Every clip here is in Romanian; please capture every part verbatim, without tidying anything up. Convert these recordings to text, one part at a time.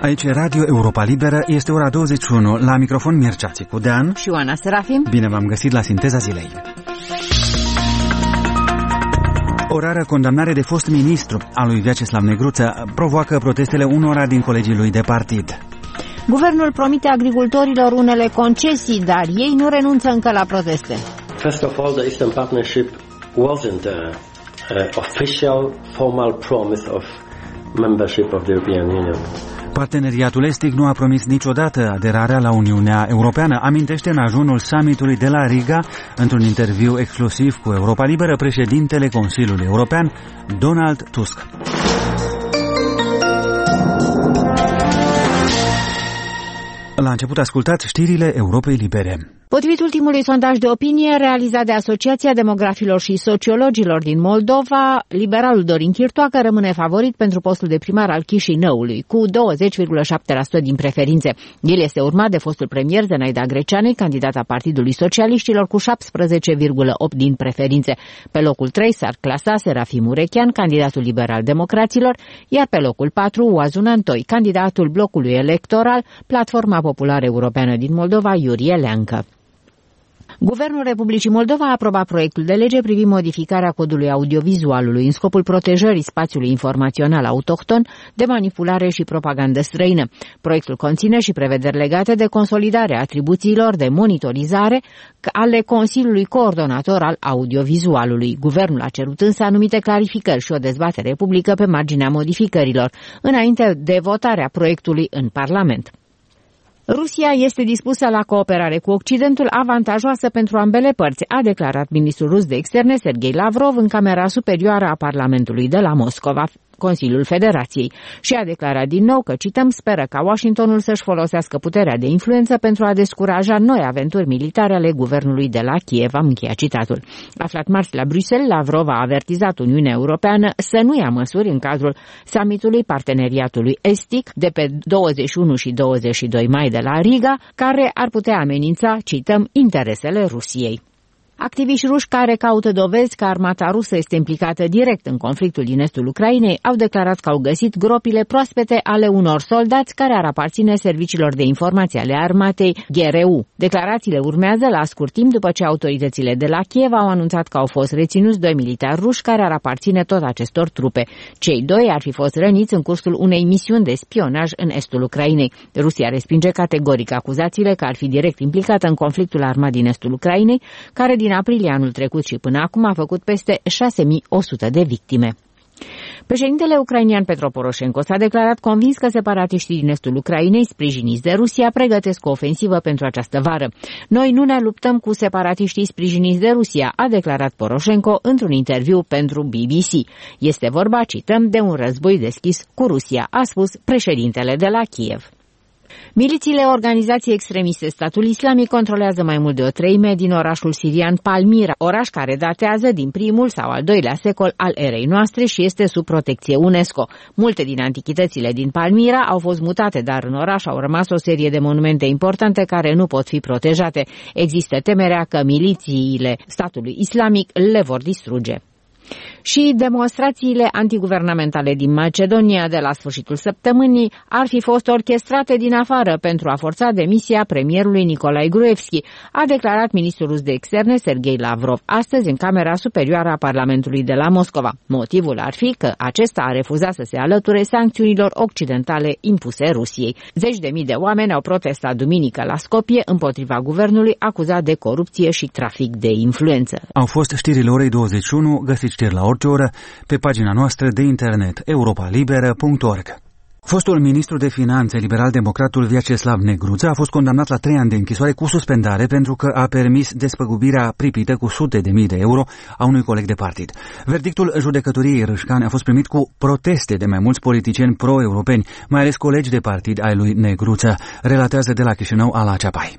Aici Radio Europa Liberă, este ora douăzeci și unu, la microfon Mircea Țicudean și Oana Serafim. Bine v-am găsit la Sinteza Zilei. O rară condamnare de fost ministru al lui Vyacheslav Negruță provoacă protestele unora din colegii lui de partid. Guvernul promite agricultorilor unele concesii, dar ei nu renunță încă la proteste. First of all, the Eastern Partnership wasn't a, a official, formal promise of membership of the European Union. Parteneriatul estic nu a promis niciodată aderarea la Uniunea Europeană, amintește în ajunul summitului de la Riga, într-un interviu exclusiv cu Europa Liberă, președintele Consiliului European, Donald Tusk. La început ascultați știrile Europei Libere. Potrivit ultimului sondaj de opinie realizat de Asociația Demografilor și Sociologilor din Moldova, liberalul Dorin Chirtoacă rămâne favorit pentru postul de primar al Chișinăului, cu douăzeci virgulă șapte la sută din preferințe. El este urmat de fostul premier Zenaida Greceanei, candidat a Partidului Socialiștilor, cu șaptesprezece virgulă opt din preferințe. Pe locul trei s-ar clasa Serafim Urechean, candidatul liberal-democraților, iar pe locul patru Oazun Antoi, candidatul blocului electoral Platforma Populară Europeană din Moldova, Iurie Leancă. Guvernul Republicii Moldova a aprobat proiectul de lege privind modificarea codului audiovizualului în scopul protejării spațiului informațional autohton de manipulare și propagandă străină. Proiectul conține și prevederi legate de consolidarea atribuțiilor de monitorizare ale Consiliului Coordonator al Audiovizualului. Guvernul a cerut însă anumite clarificări și o dezbatere publică pe marginea modificărilor, înainte de votarea proiectului în Parlament. Rusia este dispusă la cooperare cu Occidentul avantajoasă pentru ambele părți, a declarat ministrul rus de externe Sergei Lavrov în Camera Superioară a Parlamentului de la Moscova, Consiliul Federației, și a declarat din nou că, cităm, speră ca Washingtonul să-și folosească puterea de influență pentru a descuraja noi aventuri militare ale guvernului de la Kiev, am încheiat citatul. Aflat marți la Bruxelles, Lavrov a avertizat Uniunea Europeană să nu ia măsuri în cadrul summitului Parteneriatului Estic de pe douăzeci și unu și douăzeci și doi mai de la Riga, care ar putea amenința, cităm, interesele Rusiei. Activiști ruși care caută dovezi că armata rusă este implicată direct în conflictul din estul Ucrainei au declarat că au găsit gropile proaspete ale unor soldați care ar aparține serviciilor de informație ale armatei G R U. Declarațiile urmează la scurt timp după ce autoritățile de la Kiev au anunțat că au fost reținuți doi militari ruși care ar aparține tot acestor trupe. Cei doi ar fi fost răniți în cursul unei misiuni de spionaj în estul Ucrainei. Rusia respinge categoric acuzațiile că ar fi direct implicată în conflictul armat din estul Ucrainei, care din În aprilie anul trecut și până acum a făcut peste șase mii o sută de victime. Președintele ucrainian Petro Poroșenko s-a declarat convins că separatiștii din estul Ucrainei, sprijiniți de Rusia, pregătesc o ofensivă pentru această vară. Noi nu ne luptăm cu separatiștii sprijiniți de Rusia, a declarat Poroșenko într-un interviu pentru B B C. Este vorba, cităm, de un război deschis cu Rusia, a spus președintele de la Kiev. Milițiile organizației extremiste Statul Islamic controlează mai mult de o treime din orașul sirian Palmira, oraș care datează din primul sau al doilea secol al erei noastre și este sub protecție UNESCO. Multe din antichitățile din Palmira au fost mutate, dar în oraș au rămas o serie de monumente importante care nu pot fi protejate. Există temerea că milițiile Statului Islamic le vor distruge. Și demonstrațiile antiguvernamentale din Macedonia de la sfârșitul săptămânii ar fi fost orchestrate din afară pentru a forța demisia premierului Nicolae Gruevski, a declarat ministrul rus de externe Sergei Lavrov astăzi în Camera Superioară a Parlamentului de la Moscova. Motivul ar fi că acesta a refuzat să se alăture sancțiunilor occidentale impuse Rusiei. Zeci de mii de oameni au protestat duminică la Skopje împotriva guvernului acuzat de corupție și trafic de influență. Au fost știrile orei douăzeci și unu, găsiți știri la orice oră pe pagina noastră de internet europa liberă punct org. Fostul ministru de finanțe liberal-democratul Vyacheslav Negruță a fost condamnat la trei ani de închisoare cu suspendare pentru că a permis despăgubirea pripită cu sute de mii de euro a unui coleg de partid. Verdictul judecătoriei Râșcani a fost primit cu proteste de mai mulți politicieni pro-europeni, mai ales colegi de partid ai lui Negruță, relatează de la Chișinău Ala Ceapai.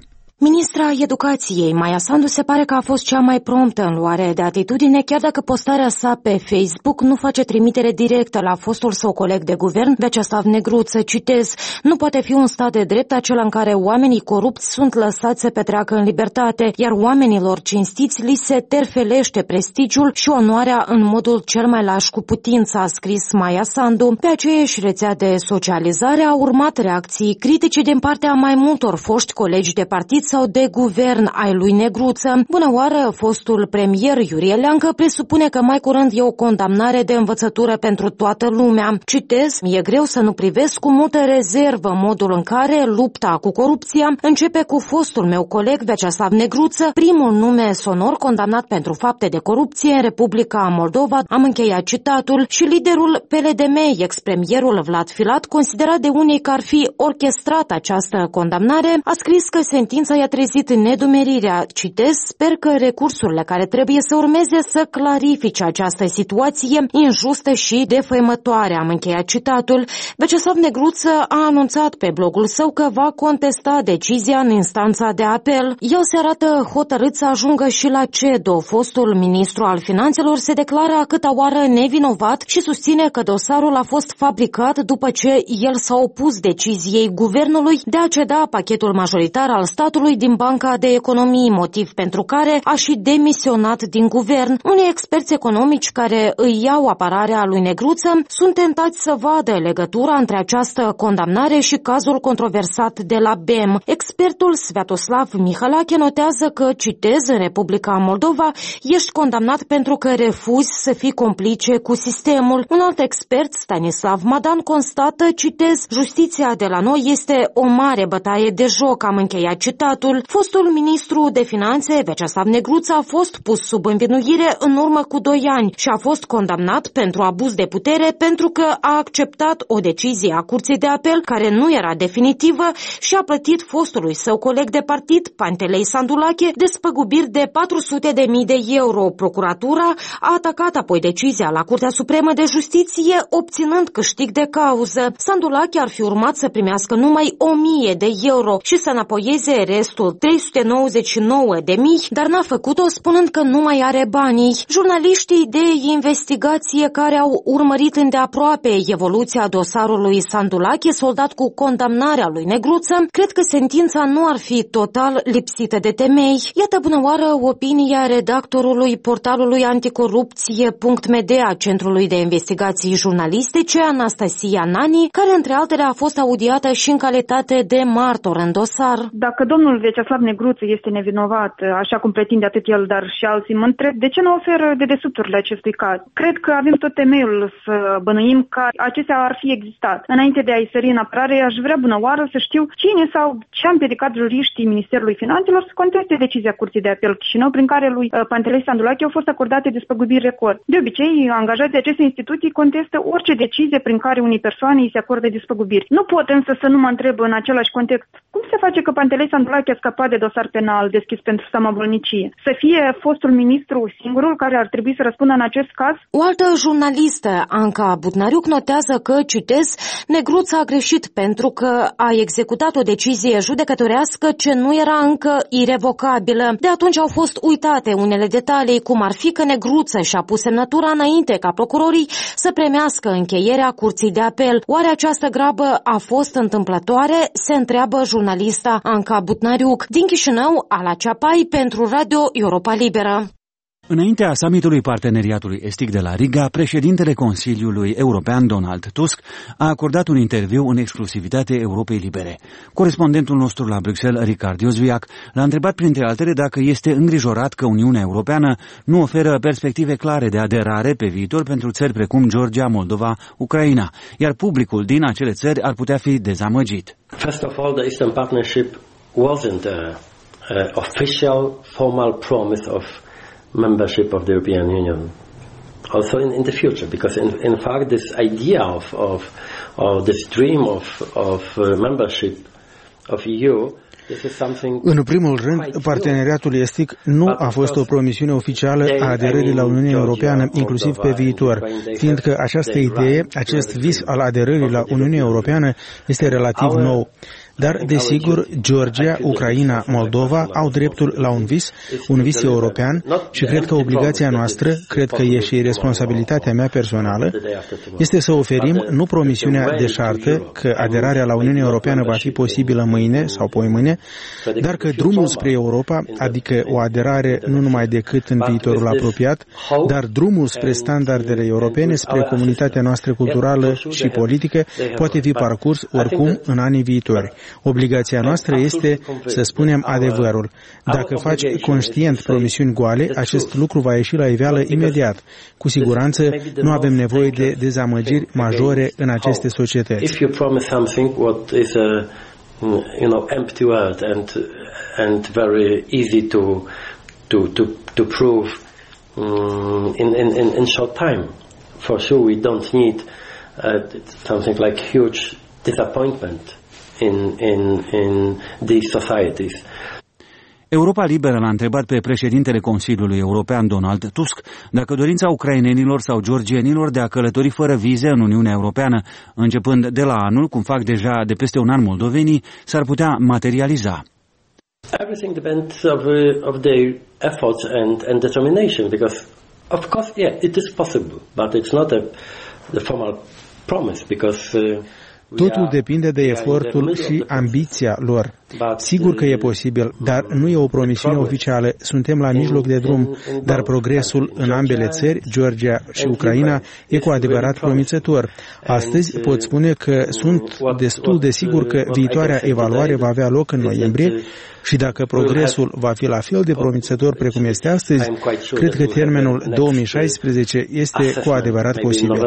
Ministra Educației, Maia Sandu, se pare că a fost cea mai promptă în luare de atitudine, chiar dacă postarea sa pe Facebook nu face trimitere directă la fostul său coleg de guvern, Vyacheslav Negruță. Citez: nu poate fi un stat de drept acela în care oamenii corupți sunt lăsați să petreacă în libertate, iar oamenilor cinstiți li se terfelește prestigiul și onoarea în modul cel mai laș cu putință, a scris Maia Sandu. Pe aceeași rețea de socializare au urmat reacții critice din partea mai multor foști colegi de partid sau de guvern ai lui Negruță. Bună oară, fostul premier Iurie Leancă presupune că mai curând e o condamnare de învățătură pentru toată lumea. Citez: e greu să nu privesc cu multă rezervă modul în care lupta cu corupția începe cu fostul meu coleg Vyacheslav Negruță, primul nume sonor condamnat pentru fapte de corupție în Republica Moldova. Am încheiat citatul. Și liderul P L D M, ex-premierul Vlad Filat, considerat de unii că ar fi orchestrat această condamnare, a scris că sentința i-a trezit nedumerirea. Citez: sper că recursurile care trebuie să urmeze să clarifice această situație injustă și defăimătoare. Am încheiat citatul. Vyacheslav Negruță a anunțat pe blogul său că va contesta decizia în instanța de apel. El se arată hotărât să ajungă și la C E D O. Fostul ministru al finanțelor se declară a câta oară nevinovat și susține că dosarul a fost fabricat după ce el s-a opus deciziei guvernului de a ceda pachetul majoritar al statului din Banca de Economie, motiv pentru care a și demisionat din guvern. Unii experți economici care îi iau apărarea lui Negruță sunt tentați să vadă legătura între această condamnare și cazul controversat de la B E M. Expertul Sviatoslav Mihalache notează că, citez, în Republica Moldova ești condamnat pentru că refuzi să fii complice cu sistemul. Un alt expert, Stanislav Madan, constată, citez, justiția de la noi este o mare bătaie de joc. Am încheiat citatul. Fostul ministru de finanțe, Vyacheslav Negruță, a fost pus sub învinuire în urmă cu doi ani și a fost condamnat pentru abuz de putere pentru că a acceptat o decizie a Curții de Apel care nu era definitivă și a plătit fostului său coleg de partid, Pantelei Sandulache, despăgubiri de patru sute de mii de euro. Procuratura a atacat apoi decizia la Curtea Supremă de Justiție, obținând câștig de cauză. Sandulache ar fi urmat să primească numai o mie de euro și să înapoieze restul trei sute nouăzeci și nouă de mii, dar n-a făcut-o, spunând că nu mai are banii. Jurnaliștii de investigație care au urmărit îndeaproape evoluția dosarului Sandulache, soldat cu condamnarea lui Negruță, cred că sentința nu ar fi total lipsită de temei. Iată, bună oară, opinia redactorului portalului anticorupție punct m d a Centrului de Investigații Jurnalistice, Anastasia Nani, care între altele a fost audiată și în calitate de martor în dosar. Dacă domnul Vyacheslav Negruță este nevinovat, așa cum pretinde atât el, dar și alții, mă întreb de ce nu oferă dedesubturile acestui caz. Cred că avem tot temeiul să bănuim că acestea ar fi existat. Înainte de a-i sări în apărare, aș vrea, bună oară, să știu cine sau ce a împiedicat juriștii Ministerului Finanțelor să conteste decizia Curții de Apel Chișinău, prin care lui Pantelei Sandulache au fost acordate despăgubiri record. De obicei, angajații acestei instituții contestă orice decizie prin care unei persoane îi se acordă despăgubiri. Nu pot însă să nu mă întreb în același context cum se face că Pantelei Sandulache a scăpat de dosar penal deschis pentru samabolnicie. Să fie fostul ministru singurul care ar trebui să răspundă în acest caz? O altă jurnalistă, Anca Butnariuc, notează că, citez, Negruță a greșit pentru că a executat o decizie judecătorească ce nu era încă irevocabilă. De atunci au fost uitate unele detalii, cum ar fi că Negruță și-a pus semnătura înainte ca procurorii să premească încheierea Curții de Apel. Oare această grabă a fost întâmplătoare? Se întreabă jurnalista Anca Butnariuc. Din Chișinău, Ala Ceapai pentru Radio Europa Liberă. Înaintea summitului Parteneriatului Estic de la Riga, președintele Consiliului European Donald Tusk a acordat un interviu în exclusivitate Europei Libere. Corespondentul nostru la Bruxelles, Ricard Iosviac, l-a întrebat printre altele dacă este îngrijorat că Uniunea Europeană nu oferă perspective clare de aderare pe viitor pentru țări precum Georgia, Moldova, Ucraina, iar publicul din acele țări ar putea fi dezamăgit. First of all, the Eastern Partnership wasn't a, a official, formal promise of membership of the European Union, also in, in the future, because in, in fact this idea of, of, of this dream of, of uh, membership of E U. În primul rând, parteneriatul estic nu a fost o promisiune oficială a aderării la Uniunea Europeană, inclusiv pe viitor, fiindcă această idee, acest vis al aderării la Uniunea Europeană este relativ nou. Dar, desigur, Georgia, Ucraina, Moldova au dreptul la un vis, un vis european și cred că obligația noastră, cred că e și responsabilitatea mea personală, este să oferim nu promisiunea deșartă că aderarea la Uniunea Europeană va fi posibilă mâine sau poimâine, dar că drumul spre Europa, adică o aderare nu numai decât în viitorul apropiat, dar drumul spre standardele europene, spre comunitatea noastră culturală și politică, poate fi parcurs oricum în anii viitori. Obligația noastră este să spunem adevărul. Dacă faci conștient promisiuni goale, acest lucru va ieși la iveală imediat. Cu siguranță nu avem nevoie de dezamăgiri majore în aceste societăți. You know, empty word and and very easy to to to to prove um, in, in in short time. For sure, we don't need uh, something like huge disappointment in in in these societies. Europa Liberă l-a întrebat pe președintele Consiliului European, Donald Tusk, dacă dorința ucrainenilor sau georgienilor de a călători fără vize în Uniunea Europeană, începând de la anul, cum fac deja de peste un an moldovenii, s-ar putea materializa. Everything depends of, of their efforts and, and determination, because, of course, yeah, it is possible, but it's not a the formal promise, because uh, Totul depinde de efortul și ambiția lor. Sigur că e posibil, dar nu e o promisiune oficială. Suntem la mijloc de drum, dar progresul în ambele țări, Georgia și Ucraina, e cu adevărat promițător. Astăzi pot spune că sunt destul de sigur că viitoarea evaluare va avea loc în noiembrie și dacă progresul va fi la fel de promițător precum este astăzi, cred că termenul două mii șaisprezece este cu adevărat posibil.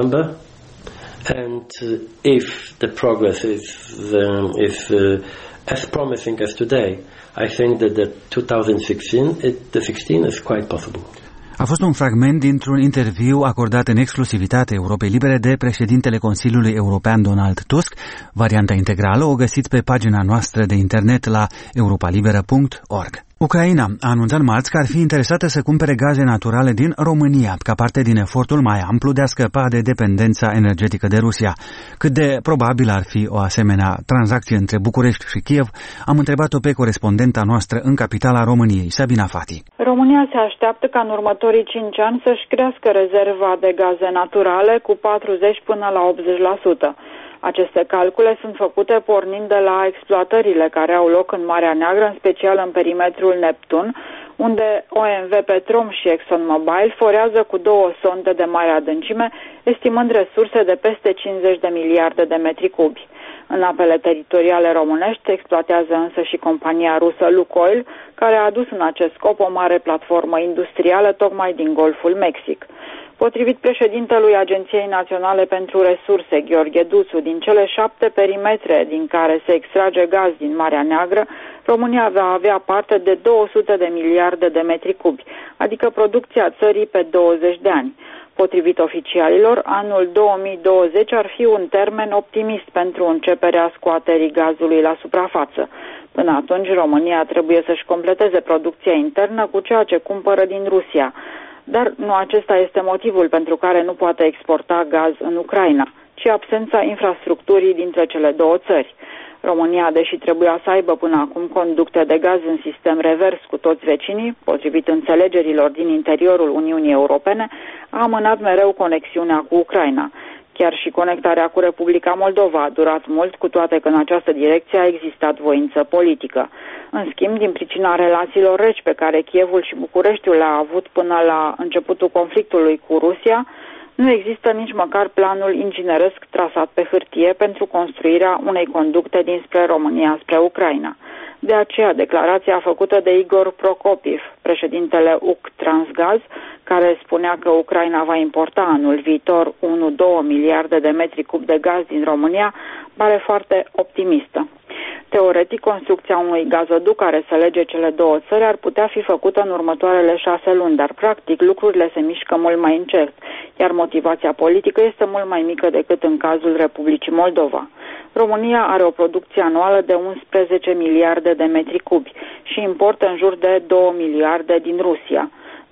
And uh, if the progress is um, is uh, as promising as today, I think that the twenty sixteen, it, the sixteen is quite possible. A fost un fragment dintr-un interviu acordat în exclusivitate Europei Libere de președintele Consiliului European Donald Tusk. Varianta integrală o găsiți pe pagina noastră de internet la europalibera punct org. Ucraina a anunțat marți că ar fi interesată să cumpere gaze naturale din România, ca parte din efortul mai amplu de a scăpa de dependența energetică de Rusia. Cât de probabil ar fi o asemenea tranzacție între București și Kiev, am întrebat-o pe corespondenta noastră în capitala României, Sabina Fati. România se așteaptă ca în următorii cinci ani să-și crească rezerva de gaze naturale cu patruzeci până la optzeci la sută. Aceste calcule sunt făcute pornind de la exploatările care au loc în Marea Neagră, în special în perimetrul Neptun, unde O M V Petrom și ExxonMobil forează cu două sonde de mare adâncime, estimând resurse de peste cincizeci de miliarde de metri cubi. În apele teritoriale românești exploatează însă și compania rusă Lukoil, care a adus în acest scop o mare platformă industrială tocmai din Golful Mexic. Potrivit președintelui Agenției Naționale pentru Resurse, Gheorghe Duțu, din cele șapte perimetre din care se extrage gaz din Marea Neagră, România va avea parte de două sute de miliarde de metri cubi, adică producția țării pe douăzeci de ani. Potrivit oficialilor, anul două mii douăzeci ar fi un termen optimist pentru începerea scoaterii gazului la suprafață. Până atunci, România trebuie să-și completeze producția internă cu ceea ce cumpără din Rusia. Dar nu acesta este motivul pentru care nu poate exporta gaz în Ucraina, ci absența infrastructurii dintre cele două țări. România, deși trebuia să aibă până acum conducte de gaz în sistem revers cu toți vecinii, potrivit înțelegerilor din interiorul Uniunii Europene, a amânat mereu conexiunea cu Ucraina. Chiar și conectarea cu Republica Moldova a durat mult, cu toate că în această direcție a existat voință politică. În schimb, din pricina relațiilor reci pe care Kievul și Bucureștiul le-a avut până la începutul conflictului cu Rusia, nu există nici măcar planul ingineresc trasat pe hârtie pentru construirea unei conducte dinspre România spre Ucraina. De aceea, declarația făcută de Igor Prokopiev, președintele U C Transgaz, care spunea că Ucraina va importa anul viitor unu două miliarde de metri cub de gaz din România, pare foarte optimistă. Teoretic, construcția unui gazoduc care să lege cele două țări ar putea fi făcută în următoarele șase luni, dar practic lucrurile se mișcă mult mai încet, iar motivația politică este mult mai mică decât în cazul Republicii Moldova. România are o producție anuală de unsprezece miliarde de metri cubi și importă în jur de două miliarde din Rusia.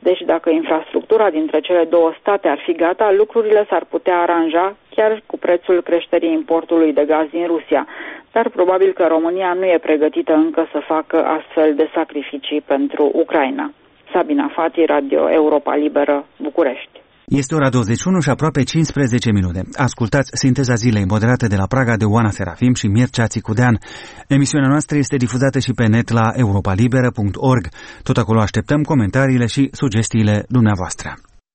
Deci dacă infrastructura dintre cele două state ar fi gata, lucrurile s-ar putea aranja chiar cu prețul creșterii importului de gaz din Rusia. Dar probabil că România nu e pregătită încă să facă astfel de sacrificii pentru Ucraina. Sabina Fati, Radio Europa Liberă, București. Este ora douăzeci și unu și aproape cincisprezece minute. Ascultați Sinteza Zilei, moderată de la Praga de Oana Serafim și Mircea Țicudean. Emisiunea noastră este difuzată și pe net la europa liberă punct org. Tot acolo așteptăm comentariile și sugestiile dumneavoastră.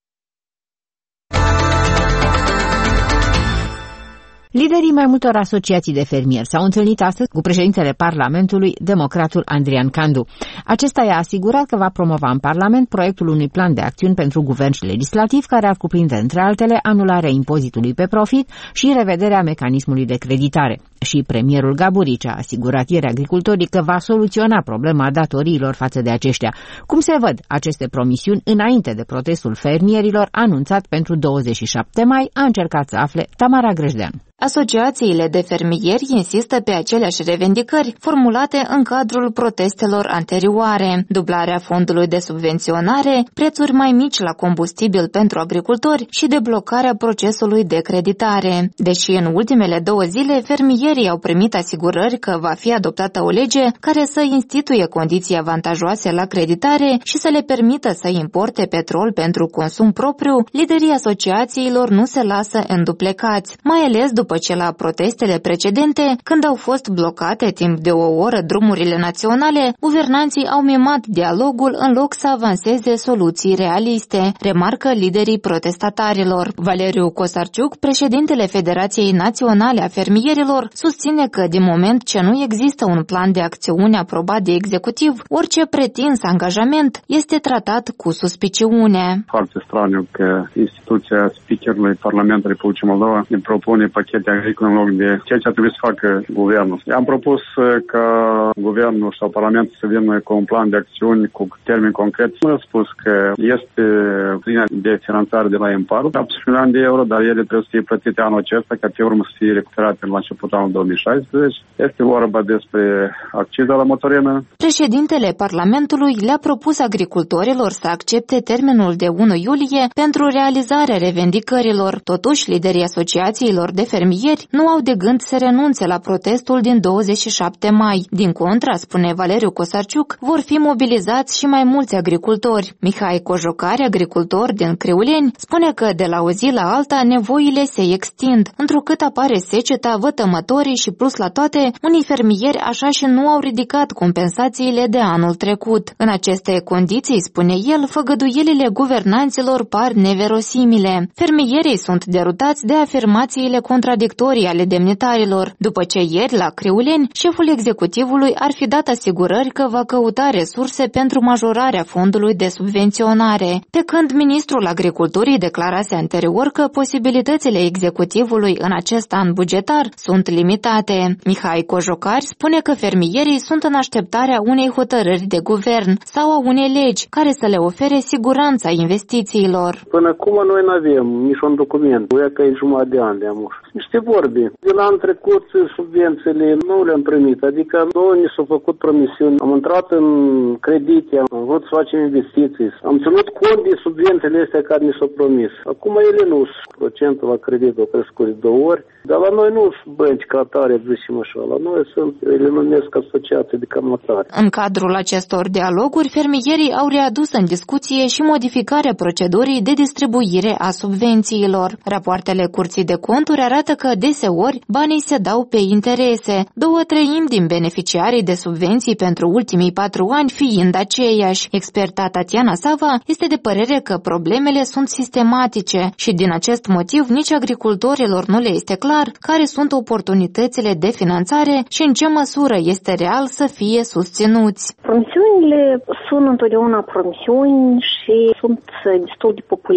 Liderii mai multor asociații de fermieri s-au întâlnit astăzi cu președintele Parlamentului, democratul Andrian Candu. Acesta i-a asigurat că va promova în Parlament proiectul unui plan de acțiuni pentru guvern și legislativ care ar cuprinde, între altele, anularea impozitului pe profit și revederea mecanismului de creditare. Și premierul Gaburici a asigurat ieri agricultorii că va soluționa problema datoriilor față de aceștia. Cum se văd aceste promisiuni înainte de protestul fermierilor anunțat pentru douăzeci și șapte mai, a încercat să afle Tamara Grejdean. Asociațiile de fermieri insistă pe aceleași revendicări formulate în cadrul protestelor anterioare: dublarea fondului de subvenționare, prețuri mai mici la combustibil pentru agricultori și deblocarea procesului de creditare. Deși în ultimele două zile fermierii au primit asigurări că va fi adoptată o lege care să instituie condiții avantajoase la creditare și să le permită să importe petrol pentru consum propriu, liderii asociațiilor nu se lasă înduplecați, mai ales după După ce la protestele precedente, când au fost blocate timp de o oră drumurile naționale, guvernanții au mimat dialogul în loc să avanseze soluții realiste, remarcă liderii protestatarilor. Valeriu Cosarciuc, președintele Federației Naționale a Fermierilor, susține că din moment ce nu există un plan de acțiune aprobat de executiv, orice pretins angajament este tratat cu suspiciune. Foarte straniu că instituția speakerului Parlamentului Republicii Moldova ne propune pachete agricole în loc de ceea ce ar trebui să facă guvernul. Am propus ca guvernul sau Parlamentul să vină cu un plan de acțiuni cu termeni concreți. Nu a spus că este linia de finanțare de la Empar, optsprezece milioane de euro, dar ele trebuie să fie plătite anul acesta, ca pe urmă să fie recuperate la începutul anului două mii șaisprezece. Este vorba despre acciza la motorină. Președintele Parlamentului le-a propus agricultorilor să accepte termenul de unu iulie pentru realizarea revendicărilor. Totuși, liderii asociațiilor de fermieri nu au de gând să renunțe la protestul din douăzeci și șapte mai. Din contra, spune Valeriu Cosarciuc, vor fi mobilizați și mai mulți agricultori. Mihai Cojocari, agricultor din Criuleni, spune că de la o zi la alta nevoile se extind, întrucât apare seceta, vătămătorii și plus la toate, unii fermieri așa și nu au ridicat compensațiile de anul trecut. În aceste condiții, spune el, făgăduielile guvernanților par neverosimile. Fermierii sunt derutați de afirmațiile contradictorii ale demnitarilor, după ce ieri, la Criuleni, șeful executivului ar fi dat asigurări că va căuta resurse pentru majorarea fondului de subvenționare, pe când ministrul agriculturii declarase anterior că posibilitățile executivului în acest an bugetar sunt limitate. Mihai Cojocari spune că fermierii sunt în așteptarea unei hotărâri de guvern sau a unei legi care să le ofere siguranța investițiilor. Până acum noi nu avem niciun document. Uia că e jumătate de ani de-am niște vorbe. De la anul trecut subvențiile nu le-am primit, adică noi ni s-au făcut promisiuni. Am intrat în credite, am vrut să facem investiții, am ținut cont de subvențiile astea care ni s-au promis. Acum ele nu sunt. Procentul la credit a crescut de două ori, dar la noi nu sunt bănci ca atare, zicem așa. La noi sunt, ele numesc asociații de camătare. În cadrul acestor dialoguri, fermierii au readus în discuție și modificarea procedurii de distribuire a subvențiilor. Rapoartele Curții de Conturi arată că deseori banii se dau pe interese, două treimi din beneficiarii de subvenții pentru ultimii patru ani fiind aceiași. Experta Tatiana Sava este de părere că problemele sunt sistematice și din acest motiv nici agricultorilor nu le este clar care sunt oportunitățile de finanțare și în ce măsură este real să fie susținuți. Promisiunile sunt întotdeauna promisiuni și sunt destul de populiste.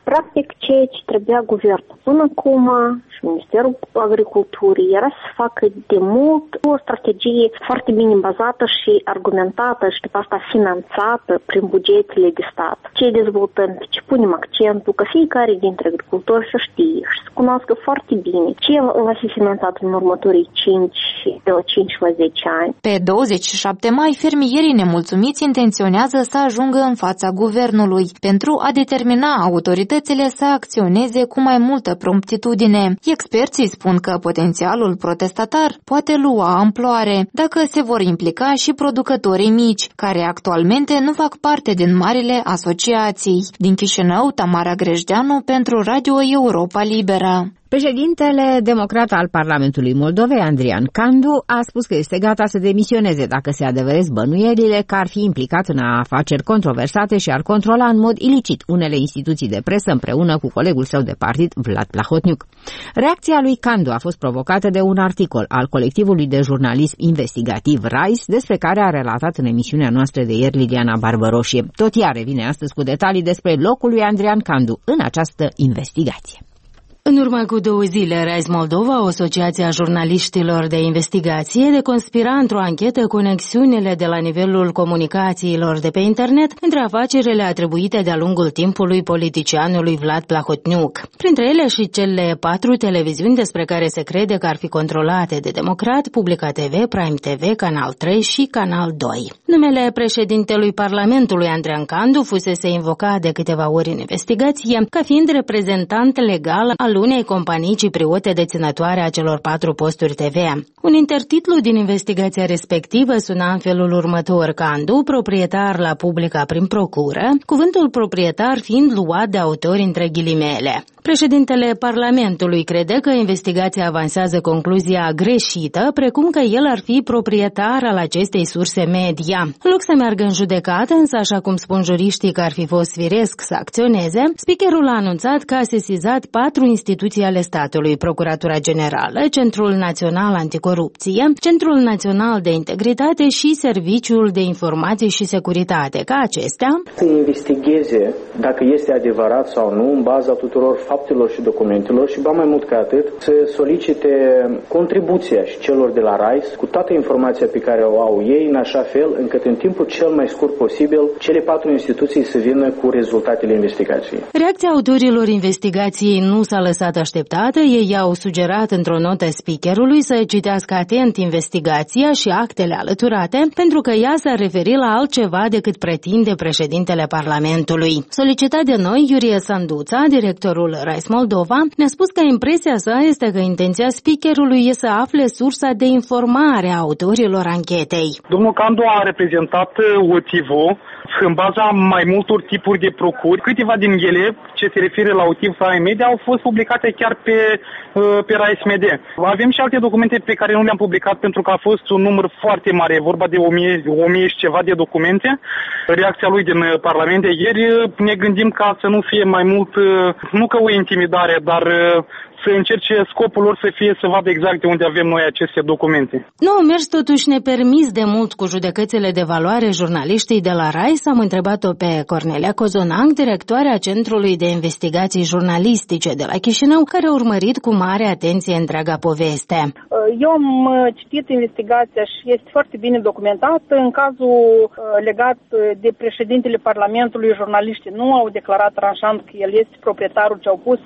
Practic, ceea ce trebuia guvernul până acum și Ministerul Agriculturii era să facă de mult o strategie foarte bine bazată și argumentată și după asta finanțată prin bugetele de stat. Ce dezvoltăm, pe ce punem accentul, că fiecare dintre agricultori să știe și să cunoască foarte bine ce va fi finanțat în următorii cinci, de la cinci la zece ani. Pe douăzeci și șapte mai, fermierii nemulțumiți intenționează să ajungă în fața guvernului pentru a determina autoritățile să acționeze cu mai multă promptitudine. Experții spun că potențialul protestatar poate lua amploare dacă se vor implica și producătorii mici, care actualmente nu fac parte din marile asociații. Din Chișinău, Tamara Grejdeanu pentru Radio Europa Liberă. Președintele democrat al Parlamentului Moldovei, Andrian Candu, a spus că este gata să demisioneze dacă se adeveresc bănuielile că ar fi implicat în afaceri controversate și ar controla în mod ilicit unele instituții de presă împreună cu colegul său de partid, Vlad Plahotniuc. Reacția lui Candu a fost provocată de un articol al colectivului de jurnalism investigativ RISE, despre care a relatat în emisiunea noastră de ieri Liliana Barbăroșie. Tot ea revine astăzi cu detalii despre locul lui Andrian Candu în această investigație. În urmă cu două zile, RISE Moldova, o asociație a jurnaliștilor de investigație, deconspira într-o anchetă conexiunile de la nivelul comunicațiilor de pe internet între afacerile atribuite de-a lungul timpului politicianului Vlad Plahotniuc. Printre ele și cele patru televiziuni despre care se crede că ar fi controlate de Democrat, Publica T V, Prime T V, Canal trei și Canal doi. Numele președintelui Parlamentului, Andrian Candu, fusese invocat de câteva ori în investigație ca fiind reprezentant legal al unei companii cipriote deținătoare a celor patru posturi T V. Un intertitlu din investigația respectivă suna în felul următor: Candu, proprietar la Publica prin procură, cuvântul proprietar fiind luat de autori între ghilimele. Președintele Parlamentului crede că investigația avansează concluzia greșită, precum că el ar fi proprietar al acestei surse media. În loc să meargă în judecată, însă, așa cum spun juriștii că ar fi fost firesc să acționeze, speakerul a anunțat că a sesizat patru instituții ale statului: Procuratura Generală, Centrul Național Anticorupție, Centrul Național de Integritate și Serviciul de Informații și Securitate, ca acestea să investigheze dacă este adevărat sau nu în baza tuturor faptelor și documentelor și, ba mai mult ca atât, să solicite contribuția și celor de la RISE cu toată informația pe care o au ei, în așa fel încât în timpul cel mai scurt posibil cele patru instituții să vină cu rezultatele investigației. Reacția autorilor investigației nu s-a lăsat așteptată. Ei au sugerat într-o notă speakerului să citească atent investigația și actele alăturate, pentru că ea s-a referit la altceva decât pretinde președintele Parlamentului. Solicitat de noi, Iurie Sanduța, directorul RISE Moldova, ne-a spus că impresia sa este că intenția speakerului e să afle sursa de informare a autorilor anchetei. Domnul Candu a reprezentat O T V în baza mai multor tipuri de procuri. Câteva din ele, ce se referă la O T V Prime Media, au fost publicate chiar pe, pe RISE Media. Avem și alte documente pe care nu le-am publicat pentru că a fost un număr foarte mare, e vorba de o mie, o mie și ceva de documente. Reacția lui din Parlament de ieri, ne gândim ca să nu fie mai mult, nu că o intimidare, dar să încerce scopul lor să fie să vadă exact de unde avem noi aceste documente. Nu au mers totuși nepermis de mult cu judecățile de valoare jurnaliștii de la RISE. Am întrebat-o pe Cornelia Cozonac, directoarea Centrului de Investigații Jurnalistice de la Chișinău, care a urmărit cu mare atenție întreaga poveste. Eu am citit investigația și este foarte bine documentată. În cazul legat de președintele Parlamentului, jurnaliștii nu au declarat tranșant că el este proprietarul, ce au pus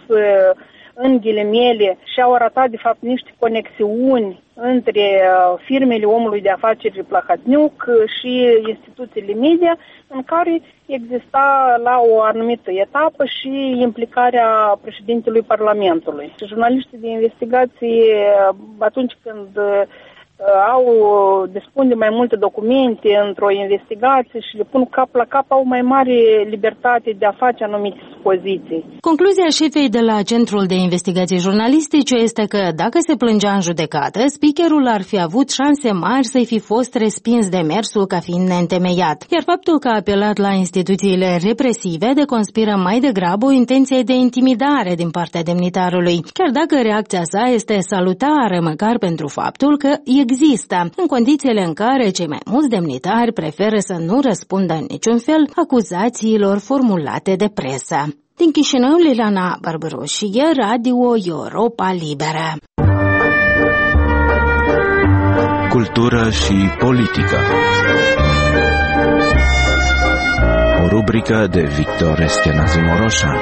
în ghilimele și au arătat de fapt niște conexiuni între firmele omului de afaceri Plahotniuc și instituțiile media, în care exista la o anumită etapă și implicarea președintelui Parlamentului. Și jurnaliștii de investigație, atunci când au dispun de mai multe documente într-o investigație și le pun cap la cap, au mai mare libertate de a face anumite supoziții. Concluzia șefei de la Centrul de Investigații Jurnalistice este că dacă se plângea în judecată, speakerul ar fi avut șanse mari să-i fi fost respins demersul ca fiind neîntemeiat. Iar faptul că a apelat la instituțiile represive deconspiră mai degrabă o intenție de intimidare din partea demnitarului, chiar dacă reacția sa este salutară, măcar pentru faptul că există, în condițiile în care cei mai mulți demnitari preferă să nu răspundă în niciun fel acuzațiilor formulate de presă. Din Chișinău, Liliana Barbăroșie, Radio Europa Liberă. Cultură și politică. O rubrică de Victor Eschenazi Moroșan.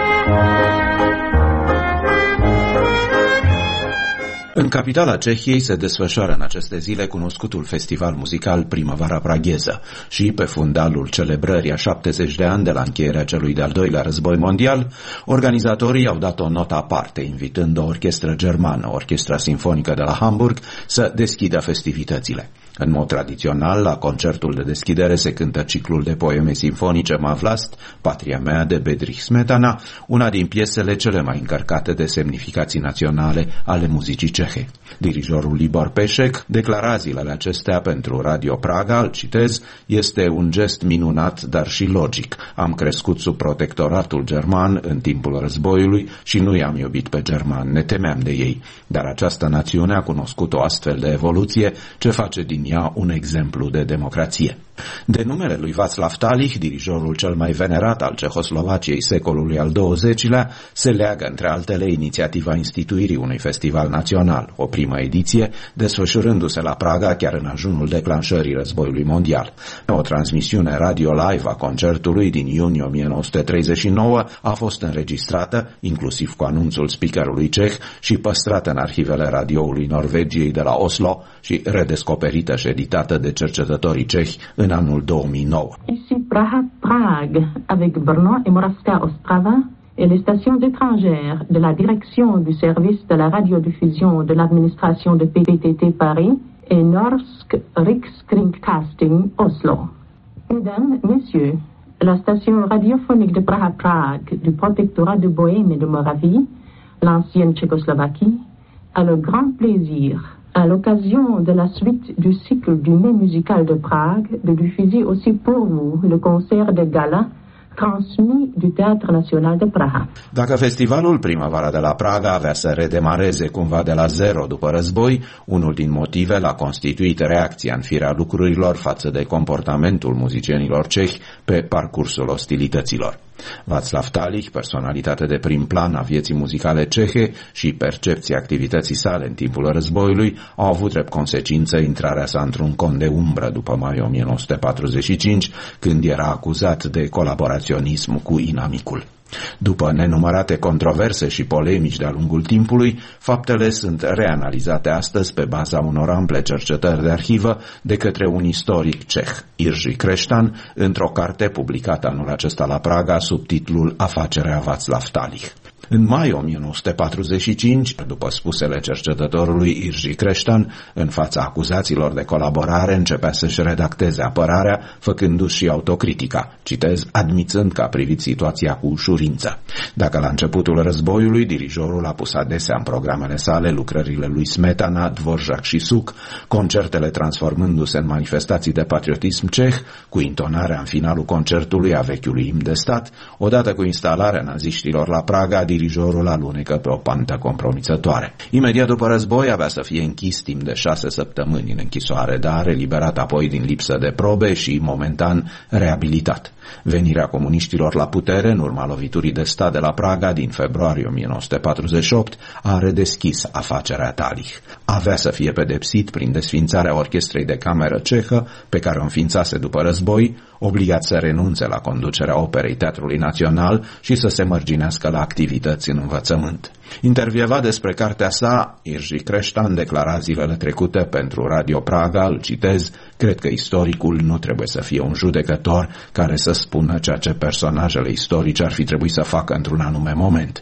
În capitala Cehiei se desfășoară în aceste zile cunoscutul festival muzical Primăvara Pragheză și pe fundalul celebrării a șaptezeci de ani de la încheierea celui de-al doilea război mondial, organizatorii au dat o notă aparte, invitând o orchestră germană, Orchestra Sinfonică de la Hamburg, să deschidă festivitățile. În mod tradițional, la concertul de deschidere se cântă ciclul de poeme sinfonice Mavlast, Patria mea, de Bedřich Smetana, una din piesele cele mai încărcate de semnificații naționale ale muzicii cehe. Dirijorul Libor Peșec declara zilele acestea pentru Radio Praga, îl citez, este un gest minunat, dar și logic. Am crescut sub protectoratul german în timpul războiului și nu i-am iubit pe germani, ne temeam de ei. Dar această națiune a cunoscut o astfel de evoluție ce face din ea un exemplu de democrație. De numele lui Václav Talich, dirijorul cel mai venerat al Cehoslovaciei secolului al douăzecilea, se leagă între altele inițiativa instituirii unui festival național, o primă ediție, desfășurându-se la Praga chiar în ajunul declanșării războiului mondial. O transmisiune radio live a concertului din iunie o mie nouă sute treizeci și nouă a fost înregistrată, inclusiv cu anunțul speakerului ceh, și păstrată în arhivele radioului Norvegiei de la Oslo și redescoperită și editată de cercetătorii cehi în anul două mii nouă. Ici Praha, Prague, avec Brno et Moravska Ostrava et les stations étrangères de la direction du service de la radiodiffusion de l'administration de P T T Paris et Norsk Rikskringkasting Oslo. Mesdames, Messieurs, la station radiophonique de Praha, Prague, du protectorat de Bohême et de Moravie, l'ancienne Tchécoslovaquie, a le grand plaisir, à l'occasion de la suite du cycle du Mai musical de Prague, de diffuser aussi pour vous le concert de gala transmis du Théâtre National de Praha. Dacă festivalul Primăvara de la Praga avea să redemareze cumva de la zero după război, unul din motive l-a constituit reacția în firea lucrurilor față de comportamentul muzicienilor cehi pe parcursul ostilităților. Václav Talich, personalitate de prim plan a vieții muzicale cehe și percepția activității sale în timpul războiului, au avut drept consecință intrarea sa într-un cont de umbră după mai o mie nouă sute patruzeci și cinci, când era acuzat de colaboraționism cu inamicul. După nenumărate controverse și polemici de-a lungul timpului, faptele sunt reanalizate astăzi pe baza unor ample cercetări de arhivă de către un istoric ceh, Jiří Kreštan, într-o carte publicată anul acesta la Praga sub titlul Afacerea Václav Talich. În mai o mie nouă sute patruzeci și cinci, după spusele cercetătorului Jiří Kreštan, în fața acuzațiilor de colaborare începea să-și redacteze apărarea, făcându-și și autocritica, citez, admițând că a privit situația cu ușurință. Dacă la începutul războiului dirijorul a pus adesea în programele sale lucrările lui Smetana, Dvorak și Suk, concertele transformându-se în manifestații de patriotism ceh, cu intonarea în finalul concertului a vechiului imn de stat, odată cu instalarea naziștilor la Praga, dirijorul alunecă pe o pantă compromițătoare. Imediat după război avea să fie închis timp de șase săptămâni în închisoare, dar eliberat apoi din lipsă de probe și momentan reabilitat. Venirea comuniștilor la putere în urma loviturii de stat de la Praga din februarie o mie nouă sute patruzeci și opt a redeschis afacerea Talich. Avea să fie pedepsit prin desfințarea orchestrei de cameră cehă pe care o înființase după război, obligat să renunțe la conducerea Operei Teatrului Național și să se mărginească la activități în învățământ. Intervievat despre cartea sa, Jiří Kreštan declara zilele trecute pentru Radio Praga, îl citez, cred că istoricul nu trebuie să fie un judecător care să spună ceea ce personajele istorice ar fi trebuit să facă într-un anume moment.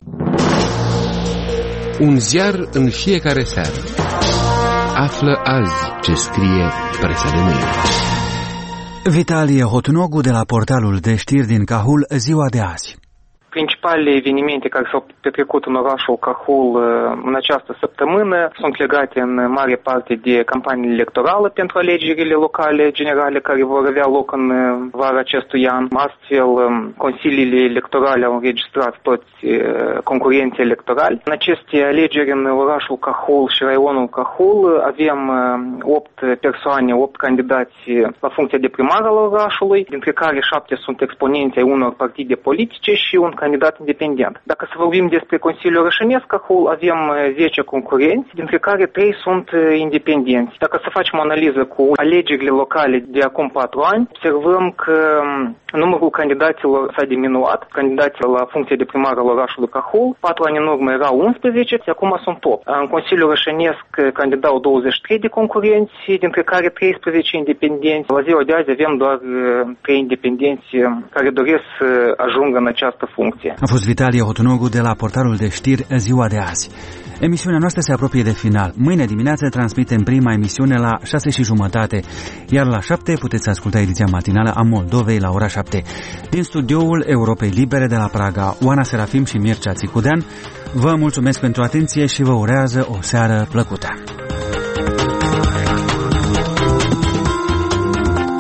Un ziar în fiecare seară. Află azi ce scrie presa de mâine. Vitalie Hotnogu de la portalul de știri din Cahul, ziua de azi. Principalele evenimente care s-au petrecut în orașul Cahul în această săptămână sunt legate în mare parte de campania electorală pentru alegerile locale generale care vor avea loc în vara acestui an. Astfel, consiliile electorale au înregistrat toți concurenții electorali. În aceste alegeri în orașul Cahul și raionul Cahul avem opt persoane, opt candidați la funcția de primar al orașului, dintre care șapte sunt exponenți ai unor partide politice și un candidat candidat independent. Dacă să vorbim despre Consiliul Rășănesc Cahul, avem zece concurenți, dintre care trei sunt independenți. Dacă să facem o analiză cu alegerile locale de acum patru ani, observăm că numărul candidaților s-a diminuat. Candidații la funcție de primar al orașului Cahul, patru ani în urmă erau unsprezece, și acum sunt opt. În Consiliul Rășănesc candidau douăzeci și trei de concurenți, dintre care treisprezece independenți. La ziua de azi avem doar trei independenți care doresc să ajungă în această funcție. A fost Vitalie Hotunogu de la portalul de știri Ziua de azi. Emisiunea noastră se apropie de final. Mâine dimineață transmitem prima emisiune la șase și jumătate, iar la șapte puteți asculta ediția matinală a Moldovei la ora șapte. Din studioul Europei Libere de la Praga, Oana Serafim și Mircea Țicudean, vă mulțumesc pentru atenție și vă urează o seară plăcută.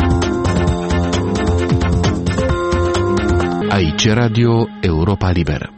Aici Radio Europa Liberă.